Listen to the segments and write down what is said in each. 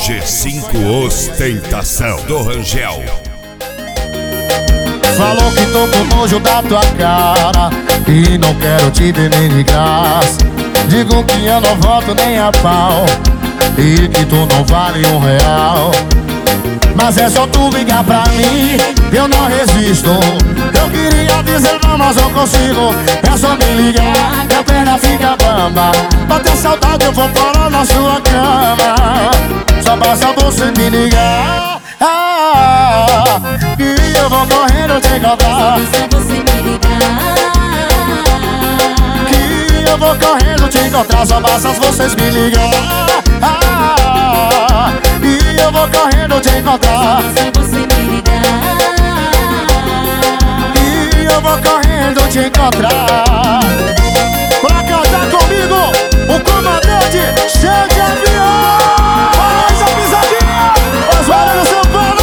G5 Ostentação do Rangel. Falou que tô com nojo da tua cara e não quero te ver nem de graça. Digo que eu não volto nem a pau e que tu não vale R$1. Mas é só tu ligar pra mim, eu não resisto. Eu queria dizer não, mas não consigo. É só me ligar, minha perna fica bamba. Bater saudade eu vou parar na sua cama. Só basta você me ligar, e eu vou correndo te encontrar. Só você me ligar, Que eu vou correndo te encontrar. Só basta vocês me ligar, e eu vou correndo te encontrar. só você me ligar. E eu vou correndo te encontrar. Pra cantar comigo, o comandante cheio de avião. Faz a pisadinha, Osvaldo São Paulo.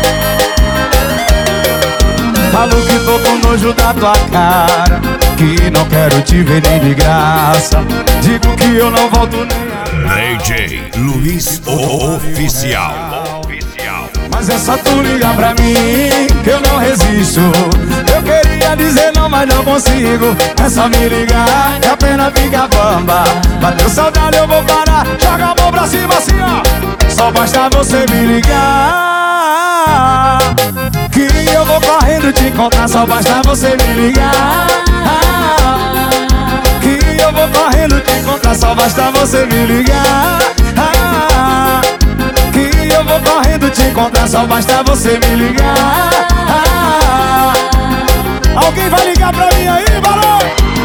Falo que tô com nojo da tua cara, que não quero te ver nem de graça. Digo que eu não volto nem a... DJ Luiz Oficial. Mas é só tu ligar pra mim, que eu não resisto. Eu queria dizer não, mas não consigo. É só me ligar, que a pena fica bamba. Bateu saudade, eu vou parar. Joga a mão pra cima assim, ó. Só basta você me ligar, que eu vou correndo te encontrar. Só basta você me ligar, que eu vou correndo te encontrar. Só basta você me ligar, que eu vou correndo te encontrar. Só basta você me ligar. Alguém vai ligar pra mim aí, Barões?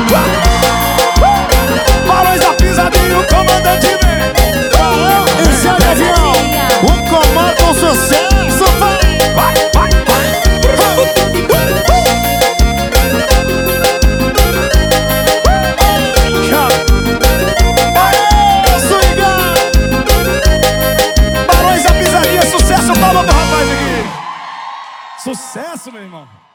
Barões da pisadinha, o comandante vem. Esse é o avião, o comando, o sucesso, vai, vai, vai. Sucesso, palma pro rapaz aqui. Sucesso, meu irmão.